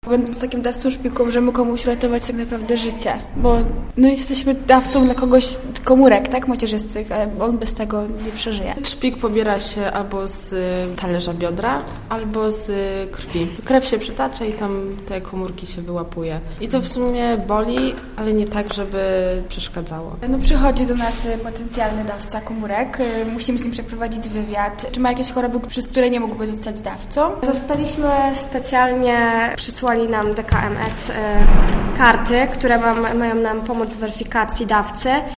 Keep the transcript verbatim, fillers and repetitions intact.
Będąc takim dawcą szpilką, możemy komuś ratować tak naprawdę życie, bo no jesteśmy dawcą dla kogoś komórek, tak, macierzystych, a on bez tego nie przeżyje. Szpik pobiera się albo z talerza biodra, albo z krwi. Krew się przytacza i tam te komórki się wyłapuje. I to w sumie boli, ale nie tak, żeby przeszkadzało. No przychodzi do nas potencjalny dawca komórek, musimy z nim przeprowadzić wywiad. Czy ma jakieś choroby, przez które nie mógłby zostać dawcą? Dostaliśmy specjalnie, przysłali nam D K M S y, karty, które ma, mają nam pomóc w weryfikacji dawcy.